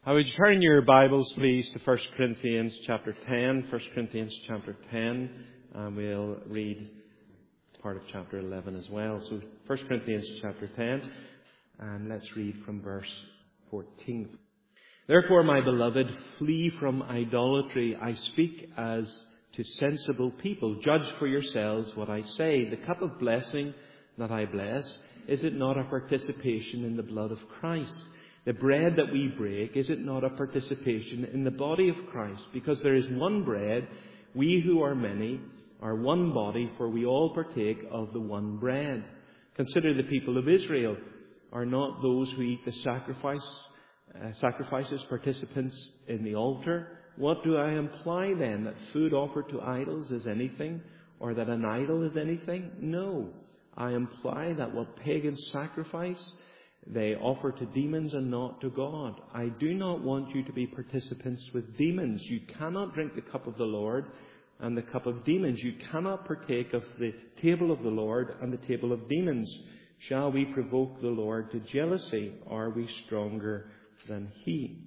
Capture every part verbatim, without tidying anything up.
I would turn your Bibles, please, to First Corinthians chapter ten. First Corinthians chapter ten, and we'll read part of chapter eleven as well. So First Corinthians chapter ten, and let's read from verse fourteen. Therefore, my beloved, flee from idolatry. I speak as to sensible people. Judge for yourselves what I say. The cup of blessing that I bless, is it not a participation in the blood of Christ? The bread that we break, is it not a participation in the body of Christ? Because there is one bread, we who are many are one body, for we all partake of the one bread. Consider the people of Israel. Are not those who eat the sacrifice, uh, sacrifices participants in the altar? What do I imply then? That food offered to idols is anything? Or that an idol is anything? No. I imply that what pagans sacrifice, they offer to demons and not to God. I do not want you to be participants with demons. You cannot drink the cup of the Lord and the cup of demons. You cannot partake of the table of the Lord and the table of demons. Shall we provoke the Lord to jealousy? Are we stronger than He?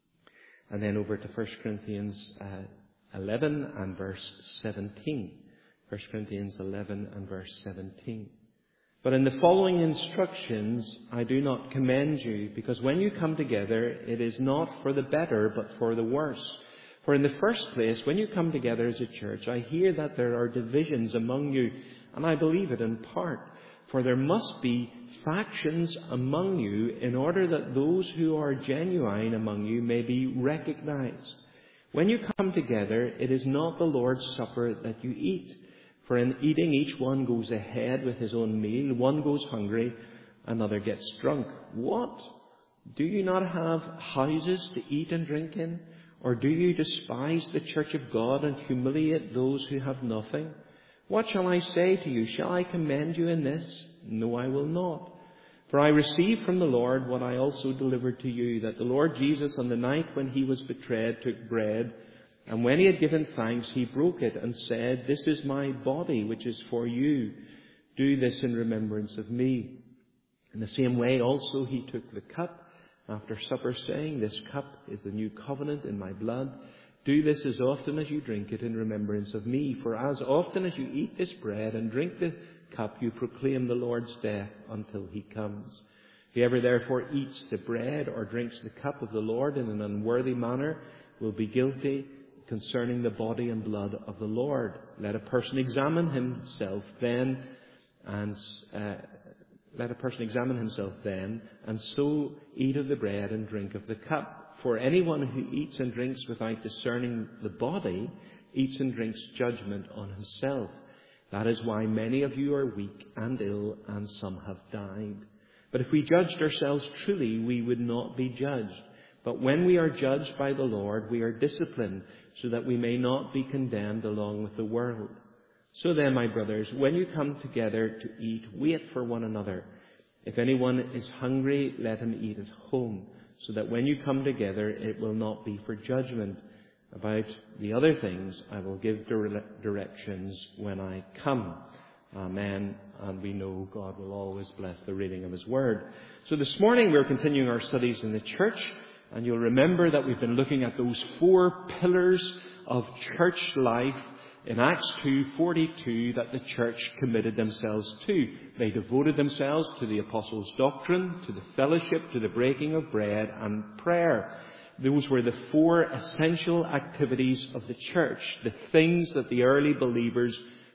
And then over to First Corinthians uh, eleven and verse seventeen. First Corinthians eleven and verse seventeen. But in the following instructions, I do not commend you, because when you come together, it is not for the better, but for the worse. For in the first place, when you come together as a church, I hear that there are divisions among you, and I believe it in part. For there must be factions among you, in order that those who are genuine among you may be recognized. When you come together, it is not the Lord's Supper that you eat. For in eating, each one goes ahead with his own meal. One goes hungry, another gets drunk. What? Do you not have houses to eat and drink in? Or do you despise the church of God and humiliate those who have nothing? What shall I say to you? Shall I commend you in this? No, I will not. For I received from the Lord what I also delivered to you, that the Lord Jesus, on the night when he was betrayed, took bread, and when he had given thanks, he broke it and said, "This is my body, which is for you. Do this in remembrance of me." In the same way also he took the cup after supper, saying, "This cup is the new covenant in my blood. Do this as often as you drink it in remembrance of me. For as often as you eat this bread and drink the cup, you proclaim the Lord's death until he comes. Whoever therefore eats the bread or drinks the cup of the Lord in an unworthy manner will be guilty concerning the body and blood of the Lord. Let a person examine himself then, and uh, let a person examine himself then, and so eat of the bread and drink of the cup. For anyone who eats and drinks without discerning the body eats and drinks judgment on himself. That is why many of you are weak and ill, and some have died. But if we judged ourselves truly, we would not be judged. But when we are judged by the Lord, we are disciplined, so that we may not be condemned along with the world. So then, my brothers, when you come together to eat, wait for one another. If anyone is hungry, let him eat at home, so that when you come together, it will not be for judgment. About the other things, I will give dire- directions when I come. Amen. And we know God will always bless the reading of His Word. So this morning we're continuing our studies in the church. And you'll remember that we've been looking at those four pillars of church life in Acts two forty-two that the church committed themselves to. They devoted themselves to the apostles' doctrine, to the fellowship, to the breaking of bread, and prayer. Those were the four essential activities of the church, the things that the early believers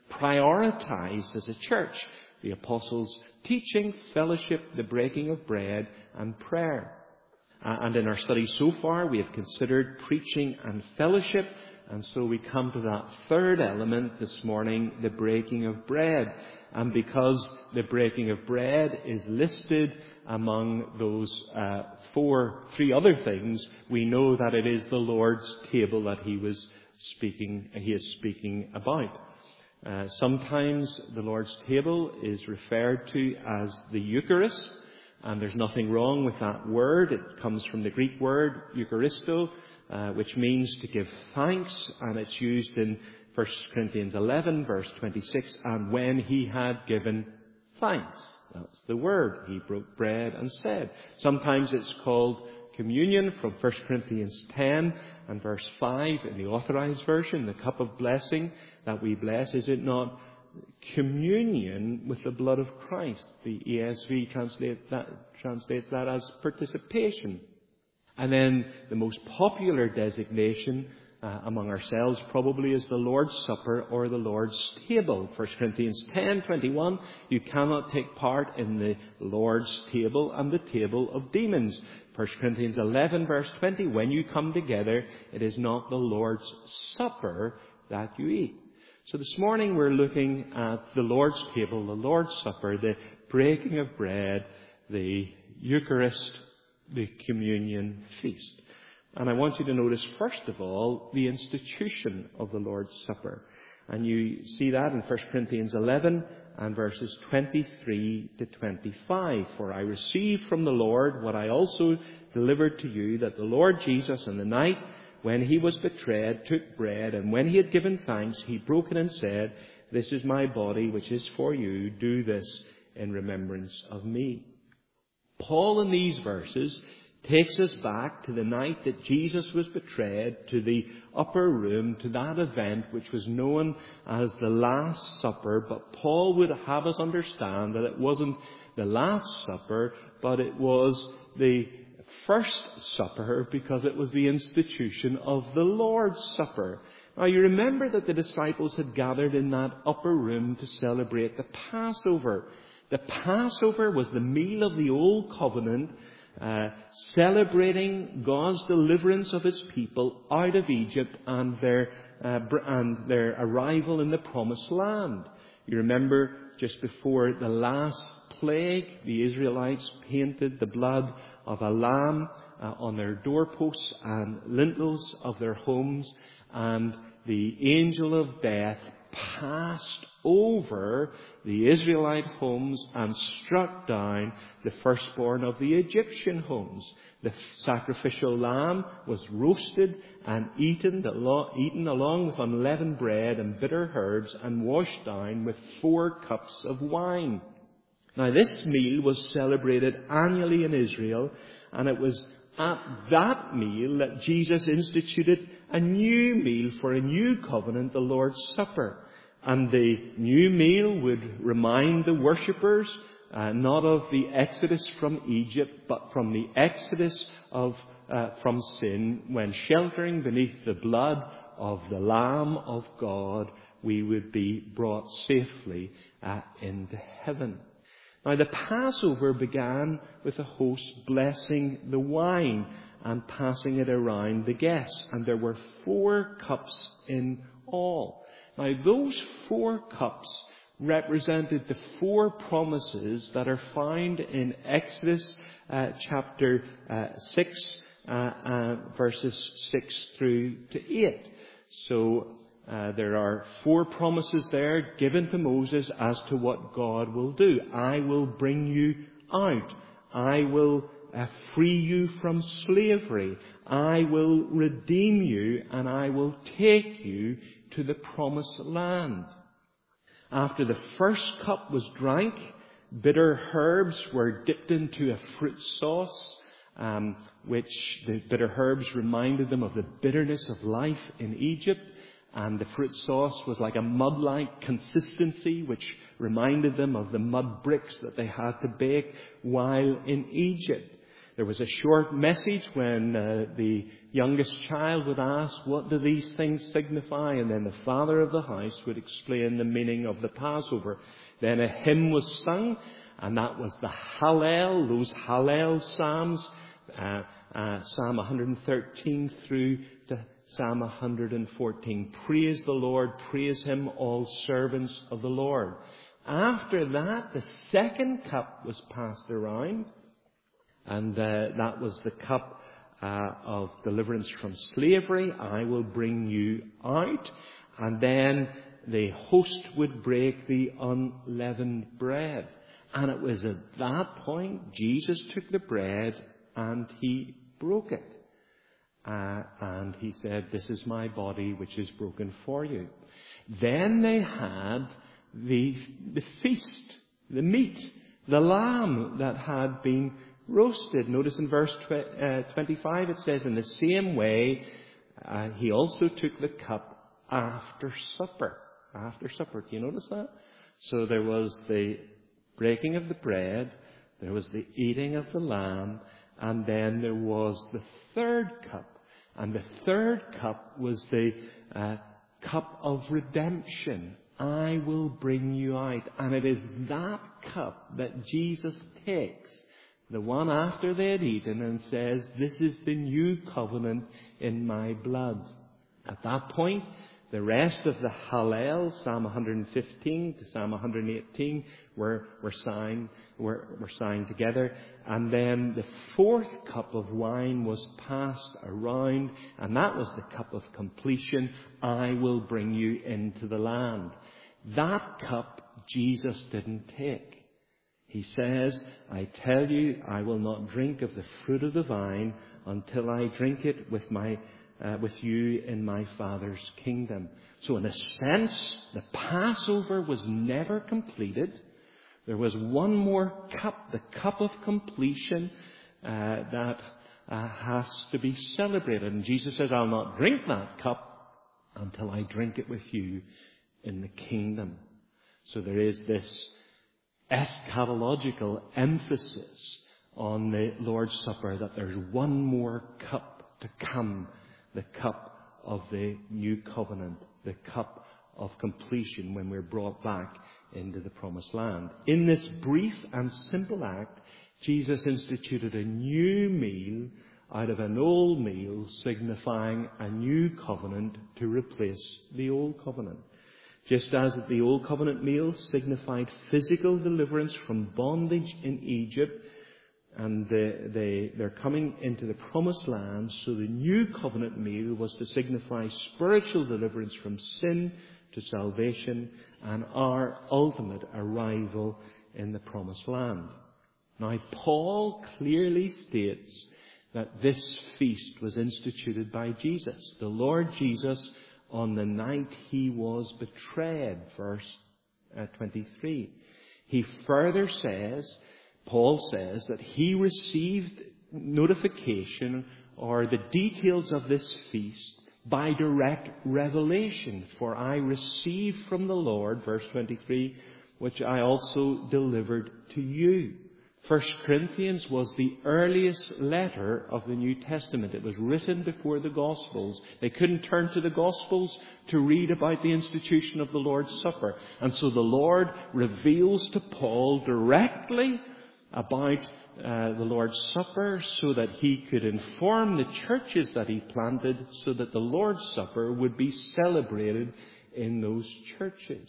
prioritized as a church. The apostles' teaching, fellowship, the breaking of bread, and prayer. And in our study so far, we have considered preaching and fellowship. And so we come to that third element this morning, the breaking of bread. And because the breaking of bread is listed among those uh, four, three other things, we know that it is the Lord's table that he was speaking, he is speaking about. Uh, sometimes the Lord's table is referred to as the Eucharist. And there's nothing wrong with that word. It comes from the Greek word Eucharisto, uh, which means to give thanks. And it's used in First Corinthians eleven, verse twenty-six. And when he had given thanks. That's the word. He broke bread and said. Sometimes it's called communion from First Corinthians ten and verse five in the Authorized Version, the cup of blessing that we bless, is it not communion with the blood of Christ? The E S V translate that, translates that as participation. And then the most popular designation uh, among ourselves probably is the Lord's Supper or the Lord's table. First Corinthians ten twenty-one, you cannot take part in the Lord's table and the table of demons. First Corinthians eleven verse twenty, when you come together, it is not the Lord's Supper that you eat. So this morning we're looking at the Lord's table, the Lord's Supper, the breaking of bread, the Eucharist, the communion feast. And I want you to notice, first of all, the institution of the Lord's Supper. And you see that in First Corinthians eleven and verses twenty-three to twenty-five. For I received from the Lord what I also delivered to you, that the Lord Jesus on the night when he was betrayed took bread, and when he had given thanks, he broke it and said, this is my body which is for you. Do this in remembrance of me. Paul in these verses takes us back to the night that Jesus was betrayed, to the upper room, to that event which was known as the Last Supper. But Paul would have us understand that it wasn't the Last Supper, but it was the First Supper, because it was the institution of the Lord's Supper. Now you remember that the disciples had gathered in that upper room to celebrate the Passover. The Passover was the meal of the Old Covenant, uh, celebrating God's deliverance of His people out of Egypt and their uh, and their arrival in the Promised Land. You remember just before the last plague, the Israelites painted the blood of a lamb uh, on their doorposts and lintels of their homes, and the angel of death passed over the Israelite homes and struck down the firstborn of the Egyptian homes. The sacrificial lamb was roasted and eaten, eaten along with unleavened bread and bitter herbs, and washed down with four cups of wine. Now this meal was celebrated annually in Israel, and it was at that meal that Jesus instituted a new meal for a new covenant, the Lord's Supper. And the new meal would remind the worshippers uh, not of the exodus from Egypt, but from the exodus of uh, from sin, when sheltering beneath the blood of the Lamb of God, we would be brought safely uh, into heaven. Now the Passover began with the host blessing the wine and passing it around the guests. And there were four cups in all. Now those four cups represented the four promises that are found in Exodus uh, chapter uh, six, uh, uh, verses six through to eight. So Uh, there are four promises there given to Moses as to what God will do. I will bring you out. I will uh, free you from slavery. I will redeem you, and I will take you to the promised land. After the first cup was drank, bitter herbs were dipped into a fruit sauce, um, which the bitter herbs reminded them of the bitterness of life in Egypt. And the fruit sauce was like a mud-like consistency, which reminded them of the mud bricks that they had to bake while in Egypt. There was a short message when uh, the youngest child would ask, what do these things signify? And then the father of the house would explain the meaning of the Passover. Then a hymn was sung, and that was the Hallel, those Hallel Psalms, uh, uh, Psalm one thirteen through to Psalm one fourteen. Praise the Lord, praise Him, all servants of the Lord. After that, the second cup was passed around, and uh, that was the cup uh, of deliverance from slavery. I will bring you out. And then the host would break the unleavened bread. And it was at that point Jesus took the bread and He broke it. Uh, and He said, this is my body which is broken for you. Then they had the, the feast, the meat, the lamb that had been roasted. Notice in verse twenty-five it says, in the same way, uh, he also took the cup after supper. After supper. Do you notice that? So there was the breaking of the bread, there was the eating of the lamb, and then there was the third cup. And the third cup was the uh, cup of redemption. I will bring you out. And it is that cup that Jesus takes, the one after they had eaten, and says, this is the new covenant in my blood. At that point, the rest of the Hallel, Psalm one fifteen to Psalm one eighteen, were, were signed, were, were signed together. And then the fourth cup of wine was passed around, and that was the cup of completion. I will bring you into the land. That cup Jesus didn't take. He says, I tell you, I will not drink of the fruit of the vine until I drink it with my Uh, with you in my Father's kingdom. So in a sense, the Passover was never completed. There was one more cup, the cup of completion, uh, that uh, has to be celebrated. And Jesus says, I'll not drink that cup until I drink it with you in the kingdom. So there is this eschatological emphasis on the Lord's Supper, that there's one more cup to come. The cup of the new covenant, the cup of completion when we're brought back into the promised land. In this brief and simple act, Jesus instituted a new meal out of an old meal, signifying a new covenant to replace the old covenant. Just as the old covenant meal signified physical deliverance from bondage in Egypt, and they, they, they're coming into the promised land, so the new covenant meal was to signify spiritual deliverance from sin to salvation and our ultimate arrival in the promised land. Now, Paul clearly states that this feast was instituted by Jesus. The Lord Jesus, on the night he was betrayed, verse twenty-three. He further says, Paul says that he received notification or the details of this feast by direct revelation. For I received from the Lord, verse twenty-three, which I also delivered to you. First Corinthians was the earliest letter of the New Testament. It was written before the Gospels. They couldn't turn to the Gospels to read about the institution of the Lord's Supper. And so the Lord reveals to Paul directly about uh, the Lord's Supper, so that he could inform the churches that he planted, so that the Lord's Supper would be celebrated in those churches.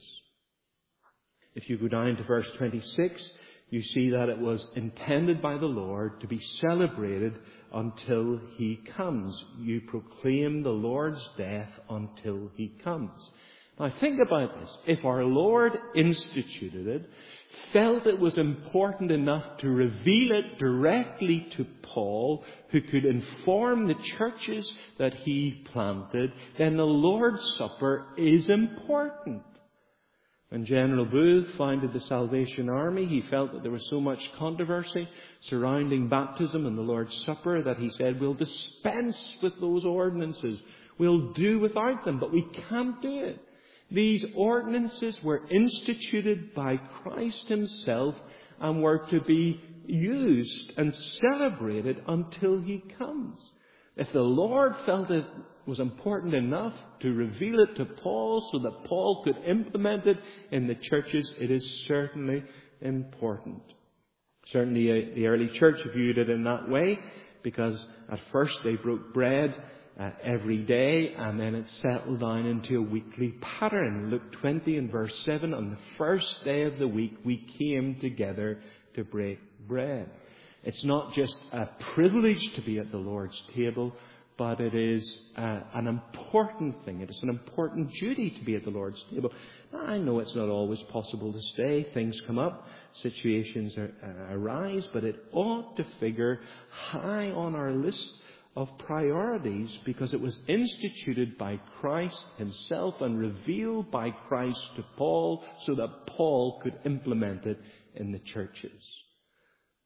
If you go down to verse twenty-six, you see that it was intended by the Lord to be celebrated until he comes. You proclaim the Lord's death until he comes. Now think about this. If our Lord instituted it, felt it was important enough to reveal it directly to Paul, who could inform the churches that he planted, then the Lord's Supper is important. When General Booth founded the Salvation Army, he felt that there was so much controversy surrounding baptism and the Lord's Supper that he said, we'll dispense with those ordinances. We'll do without them, but we can't do it. These ordinances were instituted by Christ himself and were to be used and celebrated until he comes. If the Lord felt it was important enough to reveal it to Paul so that Paul could implement it in the churches, it is certainly important. Certainly uh, the early church viewed it in that way, because at first they broke bread Uh, every day, and then it settled down into a weekly pattern. Luke twenty and verse seven, on the first day of the week we came together to break bread. It's not just a privilege to be at the Lord's table, but it is uh, an important thing. It is an important duty to be at the Lord's table. Now, I know it's not always possible to stay. Things come up, situations are, uh, arise, but it ought to figure high on our list of priorities, because it was instituted by Christ himself and revealed by Christ to Paul so that Paul could implement it in the churches.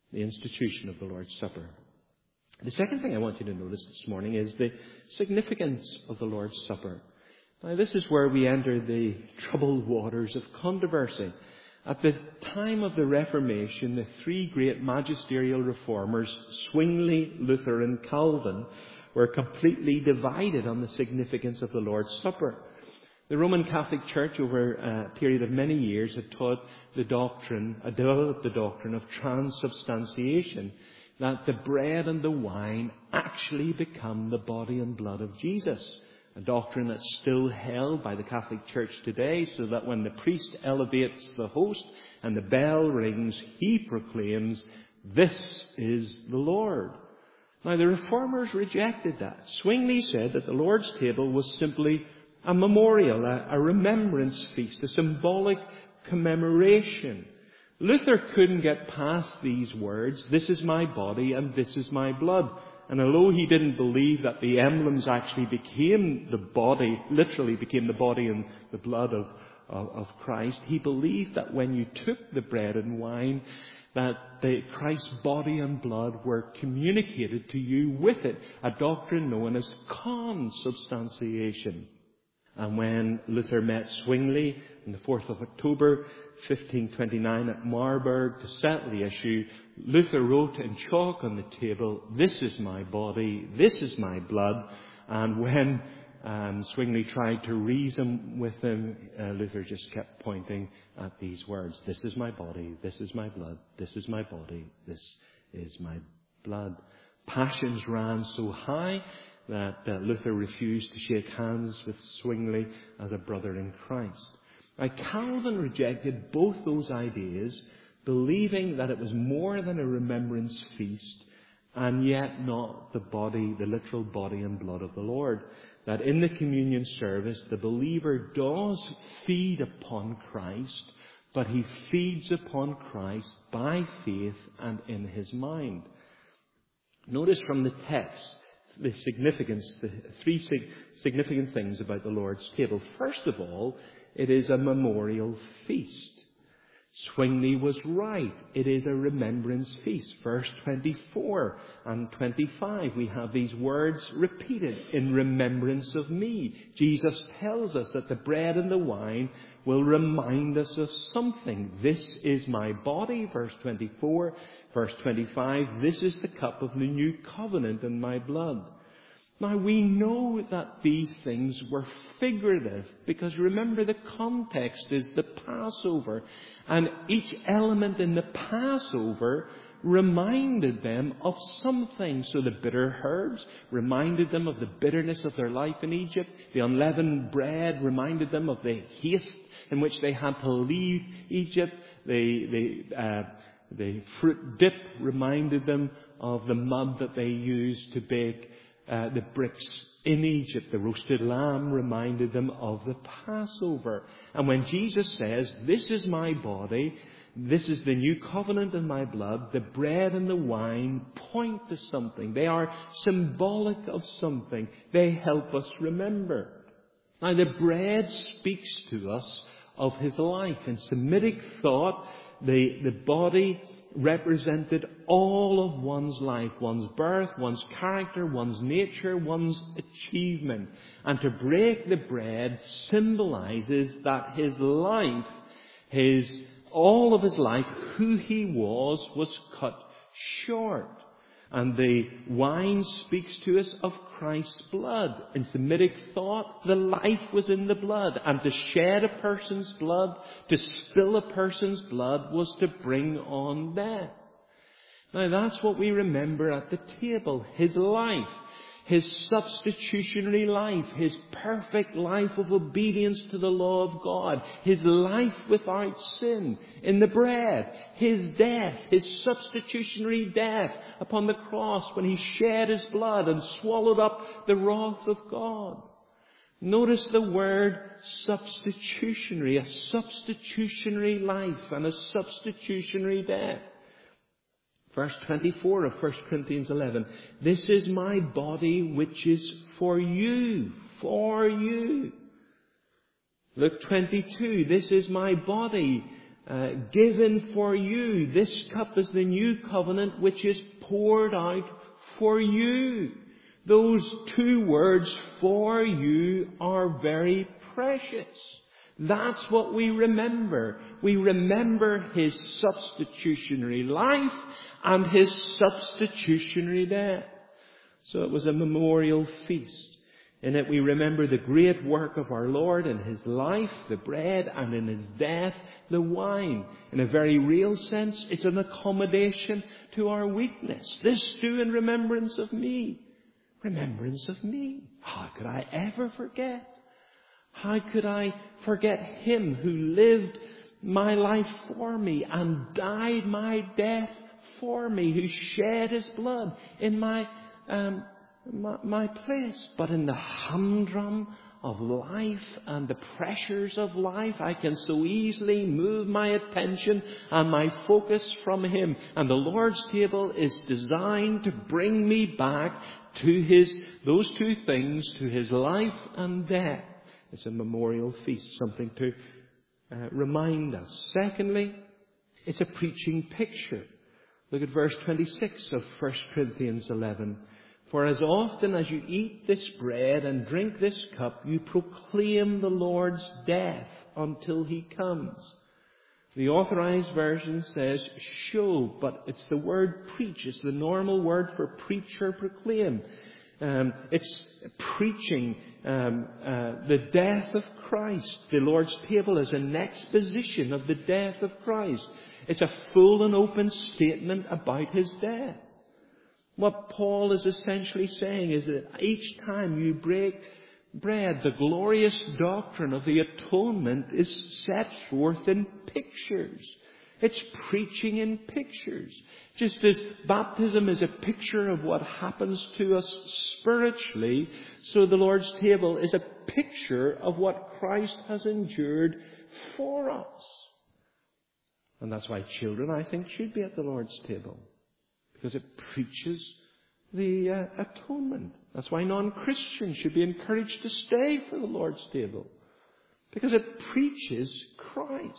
the institution of the Lord's Supper. The second thing I want you to notice this morning is the significance of the Lord's Supper. Now, this is where we enter the troubled waters of controversy. At the time of the Reformation, the three great magisterial reformers, Zwingli, Luther and Calvin, were completely divided on the significance of the Lord's Supper. The Roman Catholic Church, over a period of many years, had taught the doctrine, had developed the doctrine of transubstantiation, that the bread and the wine actually become the body and blood of Jesus. A doctrine that's still held by the Catholic Church today, so that when the priest elevates the host and the bell rings, he proclaims, "This is the Lord." Now, the Reformers rejected that. Zwingli said that the Lord's table was simply a memorial, a, a remembrance feast, a symbolic commemoration. Luther couldn't get past these words, "This is my body and this is my blood." And although he didn't believe that the emblems actually became the body, literally became the body and the blood of, of, of Christ, he believed that when you took the bread and wine, that the Christ's body and blood were communicated to you with it, a doctrine known as consubstantiation. And when Luther met Zwingli on the fourth of October, fifteen twenty-nine at Marburg to settle the issue, Luther wrote in chalk on the table, "This is my body, this is my blood." And when um, Zwingli tried to reason with him, uh, Luther just kept pointing at these words: "This is my body, this is my blood, this is my body, this is my blood." Passions ran so high that uh, Luther refused to shake hands with Zwingli as a brother in Christ. Now, Calvin rejected both those ideas, believing that it was more than a remembrance feast, and yet not the body, the literal body and blood of the Lord. That in the communion service, the believer does feed upon Christ, but he feeds upon Christ by faith and in his mind. Notice from the text the significance, the three sig- significant things about the Lord's table. First of all, it is a memorial feast. Zwingli was right. It is a remembrance feast. Verse twenty-four and twenty-five, we have these words repeated: "In remembrance of me." Jesus tells us that the bread and the wine will remind us of something. "This is my body," verse twenty-four. Verse twenty-five, "This is the cup of the new covenant in my blood." Now, we know that these things were figurative, because remember, the context is the Passover, and each element in the Passover reminded them of something. So the bitter herbs reminded them of the bitterness of their life in Egypt. The unleavened bread reminded them of the haste in which they had to leave Egypt. The, the, uh, the fruit dip reminded them of the mud that they used to bake Uh, the bricks in Egypt. The roasted lamb reminded them of the Passover. And when Jesus says, "This is my body, this is the new covenant in my blood," the bread and the wine point to something. They are symbolic of something. They help us remember. Now, the bread speaks to us of his life. In Semitic thought, the, the body represented all of one's life, one's birth, one's character, one's nature, one's achievement. And to break the bread symbolizes that his life, his, all of his life, who he was, was cut short. And the wine speaks to us of Christ's blood. In Semitic thought, the life was in the blood. And to shed a person's blood, to spill a person's blood, was to bring on death. Now, that's what we remember at the table. His life, his substitutionary life, his perfect life of obedience to the law of God, his life without sin in the bread, his death, his substitutionary death upon the cross when he shed his blood and swallowed up the wrath of God. Notice the word substitutionary, a substitutionary life and a substitutionary death. Verse twenty-four of First Corinthians eleven, "This is my body which is for you," for you. Luke twenty-two, "This is my body uh, given for you. This cup is the new covenant which is poured out for you. Those two words, for you, are very precious. That's what we remember. We remember His substitutionary life and His substitutionary death. So it was a memorial feast. In it we remember the great work of our Lord in His life, the bread, and in His death, the wine. In a very real sense, it's an accommodation to our weakness. This do in remembrance of me. Remembrance of me. How could I ever forget? How could I forget Him who lived my life for me and died my death for me, who shed His blood in my um, my, my place? But in the humdrum of life and the pressures of life, I can so easily move my attention and my focus from Him. And the Lord's table is designed to bring me back to His, those two things, to His life and death. It's a memorial feast, something to uh, remind us. Secondly, it's a preaching picture. Look at verse twenty-six of First Corinthians eleven. For as often as you eat this bread and drink this cup, you proclaim the Lord's death until He comes. The Authorized Version says show, but it's the word preach. It's the normal word for preach or proclaim. Um, it's preaching um, uh, the death of Christ. The Lord's table is an exposition of the death of Christ. It's a full and open statement about His death. What Paul is essentially saying is that each time you break bread, the glorious doctrine of the atonement is set forth in pictures. It's preaching in pictures. Just as baptism is a picture of what happens to us spiritually, so the Lord's table is a picture of what Christ has endured for us. And that's why children, I think, should be at the Lord's table. Because it preaches the uh, atonement. That's why non-Christians should be encouraged to stay for the Lord's table. Because it preaches Christ.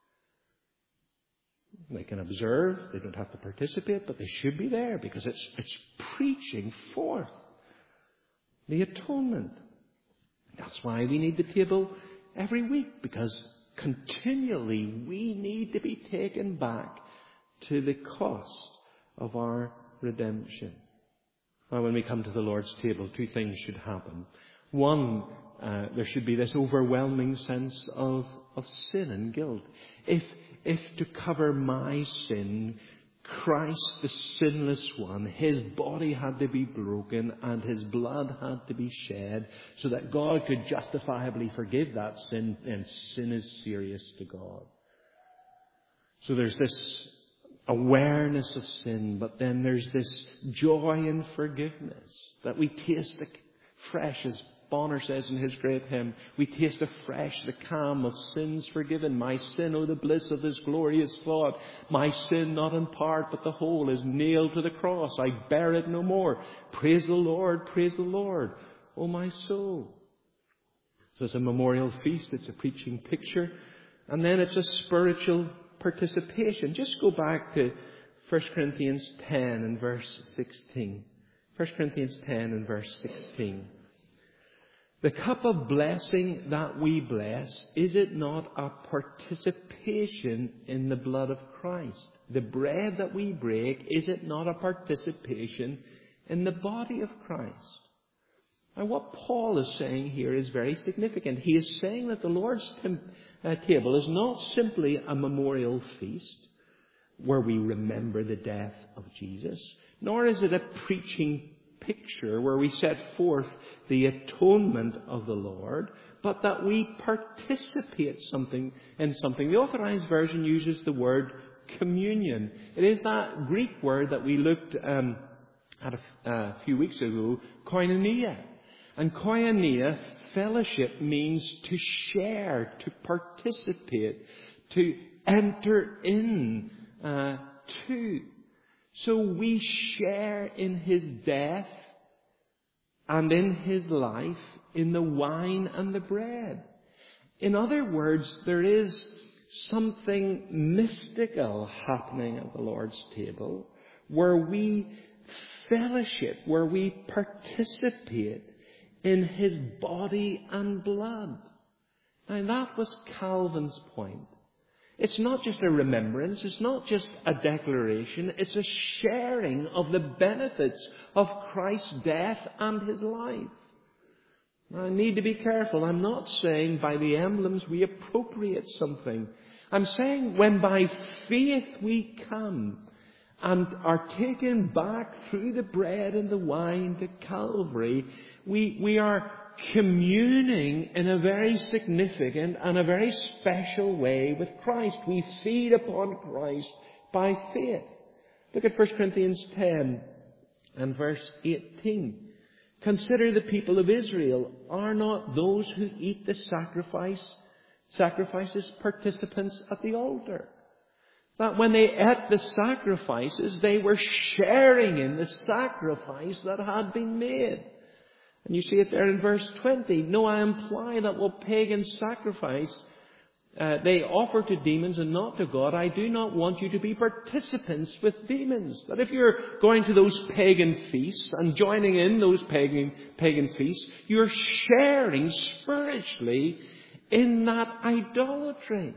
They can observe, they don't have to participate, but they should be there because it's, it's preaching forth the atonement. That's why we need the table every week, because continually we need to be taken back to the cost of our redemption. Now, when we come to the Lord's table, two things should happen. One, uh, there should be this overwhelming sense of, of sin and guilt. If, if to cover my sin, Christ, the sinless one, His body had to be broken and His blood had to be shed so that God could justifiably forgive that sin, and sin is serious to God. So there's this awareness of sin, but then there's this joy in forgiveness that we taste afresh, as Bonner says in his great hymn, we taste afresh the calm of sins forgiven. My sin, oh the bliss of this glorious thought. My sin, not in part but the whole, is nailed to the cross. I bear it no more. Praise the Lord, praise the Lord, oh my soul. So it's a memorial feast, it's a preaching picture, and then it's a spiritual participation. Just go back to First Corinthians ten and verse sixteen. First Corinthians ten and verse sixteen. The cup of blessing that we bless, is it not a participation in the blood of Christ? The bread that we break, is it not a participation in the body of Christ? Now, what Paul is saying here is very significant. He is saying that the Lord's t- uh, table is not simply a memorial feast where we remember the death of Jesus, nor is it a preaching picture where we set forth the atonement of the Lord, but that we participate something in something. The Authorized Version uses the word communion. It is that Greek word that we looked um, at a, a few weeks ago, koinonia. And koinonia, fellowship, means to share, to participate, to enter in uh, to. So we share in His death and in His life in the wine and the bread. In other words, there is something mystical happening at the Lord's table, where we fellowship, where we participate in His body and blood. Now that was Calvin's point. It's not just a remembrance, it's not just a declaration, it's a sharing of the benefits of Christ's death and His life. I need to be careful. I'm not saying by the emblems we appropriate something. I'm saying when by faith we come and are taken back through the bread and the wine to Calvary, we, we are communing in a very significant and a very special way with Christ. We feed upon Christ by faith. Look at First Corinthians ten and verse eighteen. Consider the people of Israel. Are not those who eat the sacrifice, sacrifices participants at the altar? That when they ate the sacrifices, they were sharing in the sacrifice that had been made. And you see it there in verse twenty. No, I imply that what pagans sacrifice, uh, they offer to demons and not to God. I do not want you to be participants with demons. That if you're going to those pagan feasts and joining in those pagan, pagan feasts, you're sharing spiritually in that idolatry.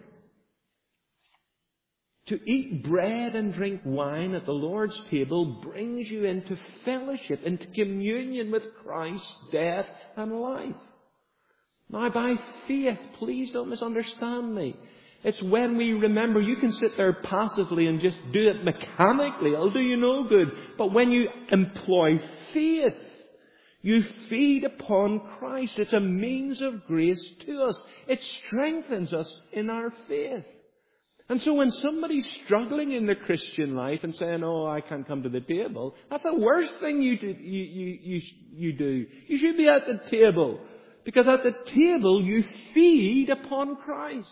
To eat bread and drink wine at the Lord's table brings you into fellowship, into communion with Christ's death and life. Now, by faith, please don't misunderstand me. It's when we remember. You can sit there passively and just do it mechanically. It'll do you no good. But when you employ faith, you feed upon Christ. It's a means of grace to us. It strengthens us in our faith. And so when somebody's struggling in the Christian life and saying, oh, I can't come to the table, that's the worst thing you do. You, you, you, you do. You should be at the table. Because at the table you feed upon Christ.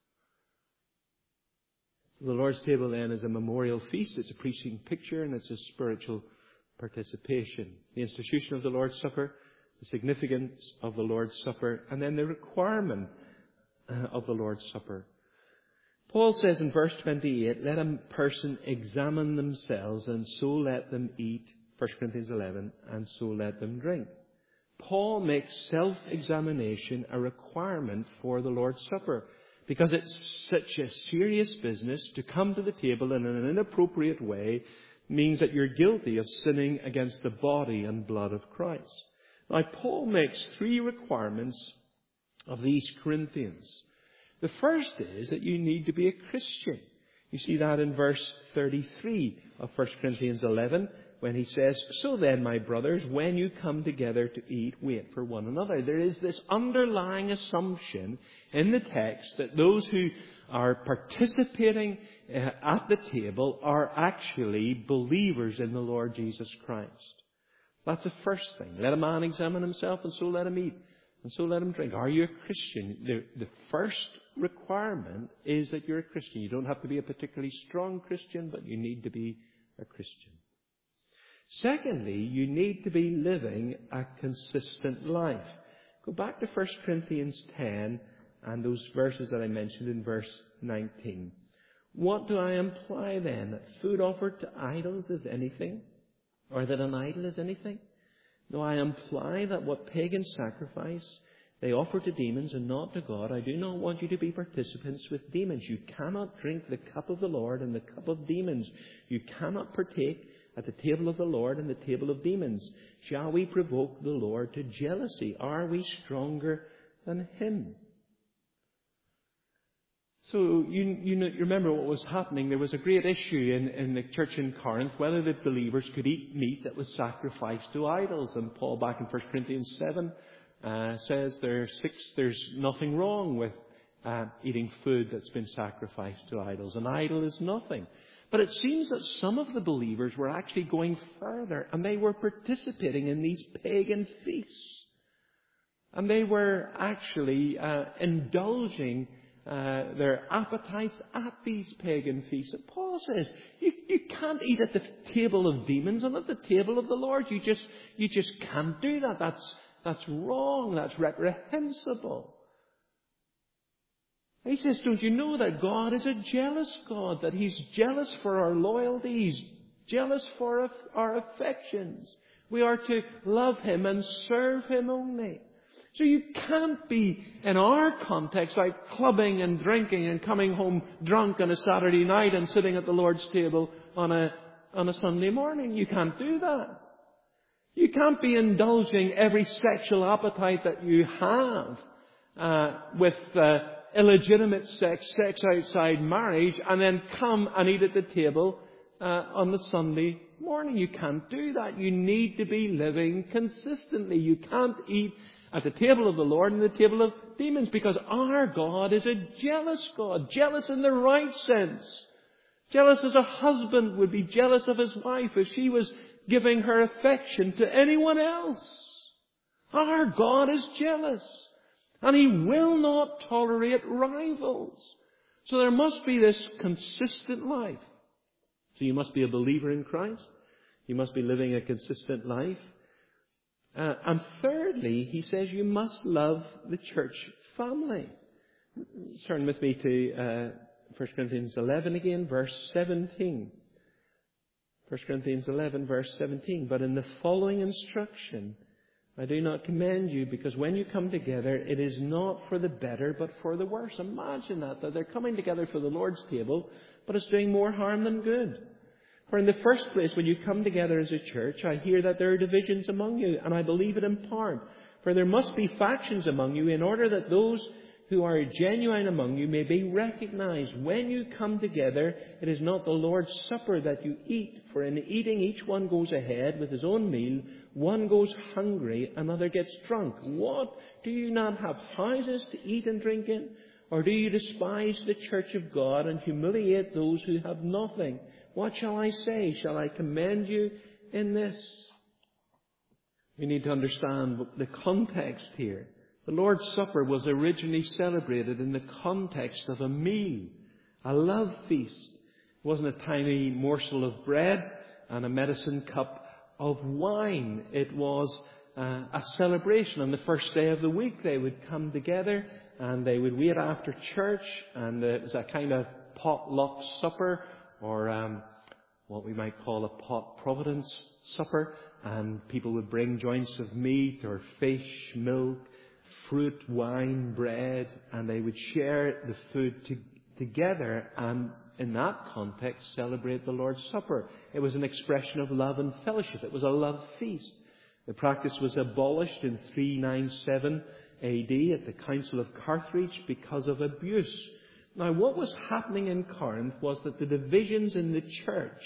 So the Lord's table then is a memorial feast. It's a preaching picture and it's a spiritual participation. The institution of the Lord's Supper, the significance of the Lord's Supper, and then the requirement of the Lord's Supper. Paul says in verse twenty-eight, let a person examine themselves and so let them eat, First Corinthians eleven, and so let them drink. Paul makes self-examination a requirement for the Lord's Supper because it's such a serious business. To come to the table in an inappropriate way means that you're guilty of sinning against the body and blood of Christ. Now, Paul makes three requirements of these Corinthians. The first is that you need to be a Christian. You see that in verse thirty-three of First Corinthians eleven when he says, so then, my brothers, when you come together to eat, wait for one another. There is this underlying assumption in the text that those who are participating uh, at the table are actually believers in the Lord Jesus Christ. That's the first thing. Let a man examine himself and so let him eat. And so let him drink. Are you a Christian? The, the first requirement is that you're a Christian. You don't have to be a particularly strong Christian, but you need to be a Christian. Secondly, you need to be living a consistent life. Go back to First Corinthians ten and those verses that I mentioned in verse nineteen. What do I imply then? That food offered to idols is anything? Or that an idol is anything? No, I imply that what pagans sacrifice, they offer to demons and not to God. I do not want you to be participants with demons. You cannot drink the cup of the Lord and the cup of demons. You cannot partake at the table of the Lord and the table of demons. Shall we provoke the Lord to jealousy? Are we stronger than Him? So you, you, know, you remember what was happening. There was a great issue in, in the church in Corinth whether the believers could eat meat that was sacrificed to idols. And Paul, back in First Corinthians seven, uh, says there's, six, there's nothing wrong with uh, eating food that's been sacrificed to idols. An idol is nothing. But it seems that some of the believers were actually going further and they were participating in these pagan feasts. And they were actually uh, indulging uh, their appetites at these pagan feasts. And Paul says, you, you can't eat at the table of demons and at the table of the Lord. You just, you just can't do that. That's, that's wrong. That's reprehensible. He says, don't you know that God is a jealous God, that He's jealous for our loyalty, He's jealous for our affections. We are to love Him and serve Him only. So you can't be, in our context, like clubbing and drinking and coming home drunk on a Saturday night and sitting at the Lord's table on a, on a Sunday morning. You can't do that. You can't be indulging every sexual appetite that you have uh, with uh, illegitimate sex, sex outside marriage, and then come and eat at the table uh, on the Sunday morning. You can't do that. You need to be living consistently. You can't eat at the table of the Lord and the table of demons, because our God is a jealous God. Jealous in the right sense. Jealous as a husband would be jealous of his wife if she was giving her affection to anyone else. Our God is jealous. And He will not tolerate rivals. So there must be this consistent life. So you must be a believer in Christ. You must be living a consistent life. Uh, and thirdly, he says you must love the church family. Turn with me to uh, First Corinthians eleven again, verse seventeen. First Corinthians eleven, verse seventeen. But in the following instruction, I do not commend you, because when you come together, it is not for the better, but for the worse. Imagine that, that they're coming together for the Lord's table, but it's doing more harm than good. For in the first place, when you come together as a church, I hear that there are divisions among you, and I believe it in part. For there must be factions among you, in order that those who are genuine among you may be recognized. When you come together, it is not the Lord's Supper that you eat, for in eating each one goes ahead with his own meal. One goes hungry, another gets drunk. What? Do you not have houses to eat and drink in? Or do you despise the church of God and humiliate those who have nothing? What shall I say? Shall I commend you in this? We need to understand the context here. The Lord's Supper was originally celebrated in the context of a meal, a love feast. It wasn't a tiny morsel of bread and a medicine cup of wine. It was uh, a celebration. On the first day of the week, they would come together and they would wait after church, and it was a kind of potluck supper, or um, what we might call a pot providence supper, and people would bring joints of meat or fish, milk, fruit, wine, bread, and they would share the food to, together, and in that context celebrate the Lord's Supper. It was an expression of love and fellowship. It was a love feast. The practice was abolished in three ninety-seven A D at the Council of Carthage because of abuse. Now, what was happening in Corinth was that the divisions in the church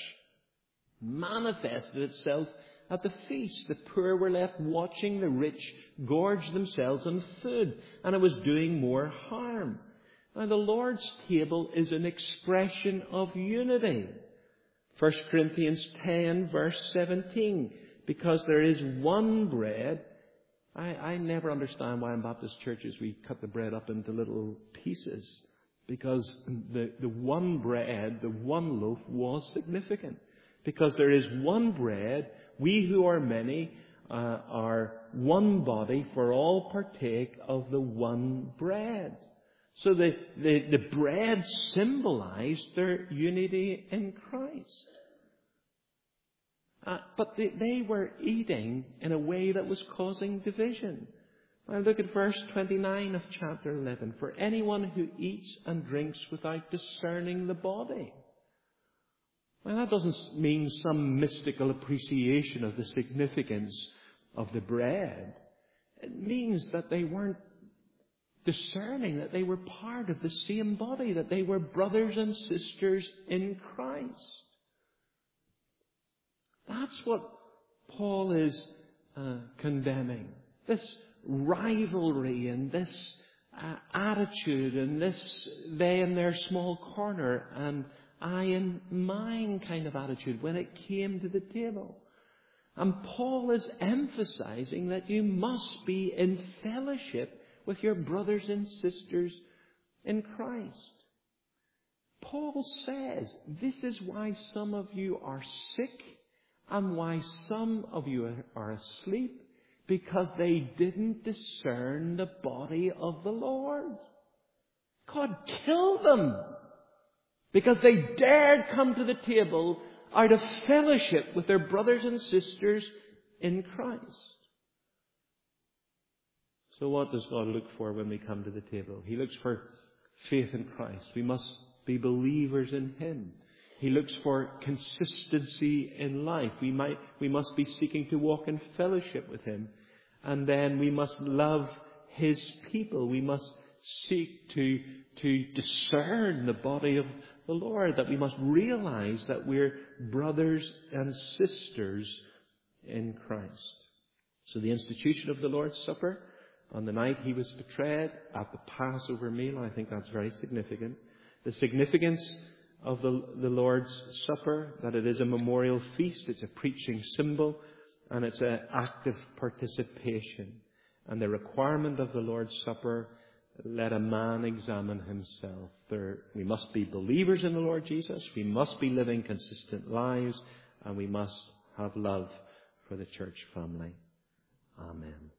manifested itself at the feast. The poor were left watching the rich gorge themselves on food, and it was doing more harm. Now, the Lord's table is an expression of unity. First Corinthians ten, verse seventeen. Because there is one bread. I, I never understand why in Baptist churches we cut the bread up into little pieces. Because the, the one bread, the one loaf was significant. Because there is one bread, we who are many uh, are one body, for all partake of the one bread. So the, the, the bread symbolized their unity in Christ. Uh, but they, they were eating in a way that was causing division. Now look at verse twenty-nine of chapter eleven. For anyone who eats and drinks without discerning the body. Well, that doesn't mean some mystical appreciation of the significance of the bread. It means that they weren't discerning, that they were part of the same body, that they were brothers and sisters in Christ. That's what Paul is uh, condemning. This rivalry and this uh, attitude and this they in their small corner and I in mine kind of attitude when it came to the table. And Paul is emphasizing that you must be in fellowship with your brothers and sisters in Christ. Paul says this is why some of you are sick and why some of you are asleep, because they didn't discern the body of the Lord. God killed them because they dared come to the table out of fellowship with their brothers and sisters in Christ. So what does God look for when we come to the table? He looks for faith in Christ. We must be believers in Him. He looks for consistency in life. We might, we must be seeking to walk in fellowship with Him. And then we must love His people. We must seek to, to discern the body of the Lord, that we must realize that we're brothers and sisters in Christ. So the institution of the Lord's Supper, on the night He was betrayed, at the Passover meal, I think that's very significant. The significance of the, the Lord's Supper, that it is a memorial feast, it's a preaching symbol, and it's an active participation. And the requirement of the Lord's Supper, let a man examine himself. There, we must be believers in the Lord Jesus. We must be living consistent lives. And we must have love for the church family. Amen.